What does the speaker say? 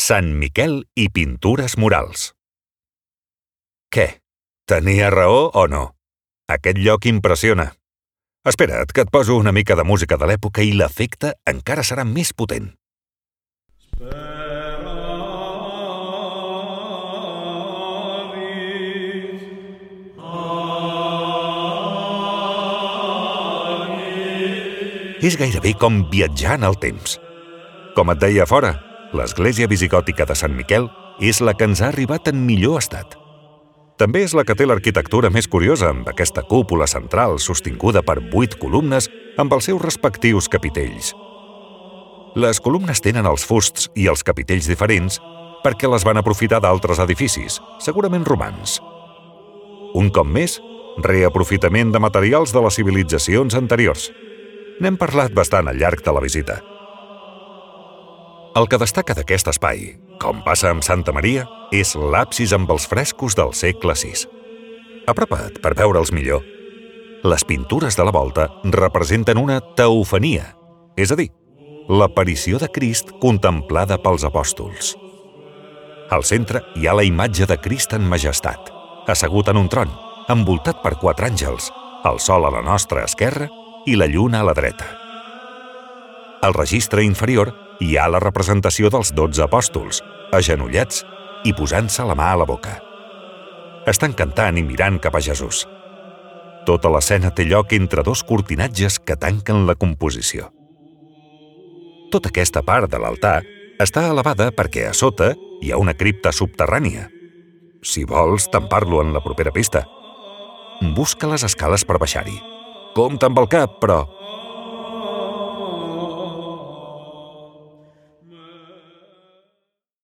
Sant Miquel i pintures murals. Què? Tenia raó o no? Aquest lloc impressiona. Espera't, que et poso una mica de música de l'època i l'efecte encara serà més potent. És gairebé com viatjar en el temps. Com et deia fora, l'església visigòtica de Sant Miquel és la que ens ha arribat en millor estat. També és la que té l'arquitectura més curiosa, amb aquesta cúpula central sostinguda per 8 columnes amb els seus respectius capitells. Les columnes tenen els fusts i els capitells diferents perquè les van aprofitar d'altres edificis, segurament romans. Un cop més, reaprofitament de materials de les civilitzacions anteriors. N'hem parlat bastant al llarg de la visita. El que destaca d'aquest espai, com passa amb Santa Maria, és l'absis amb els frescos del segle VI. Apropa't per veure'ls millor. Les pintures de la volta representen una teofania, és a dir, l'aparició de Crist contemplada pels apòstols. Al centre hi ha la imatge de Crist en majestat, assegut en un tron, envoltat per 4 àngels, el sol a la nostra esquerra i la lluna a la dreta. Al registre inferior hi ha la representació dels 12 apòstols, agenollats i posant-se la mà a la boca. Estan cantant i mirant cap a Jesús. Tota l'escena té lloc entre 2 cortinatges que tanquen la composició. Tota aquesta part de l'altar està elevada perquè a sota hi ha una cripta subterrània. Si vols, te'n parlo en la propera pista. Busca les escales per baixar-hi. Compte amb el cap, però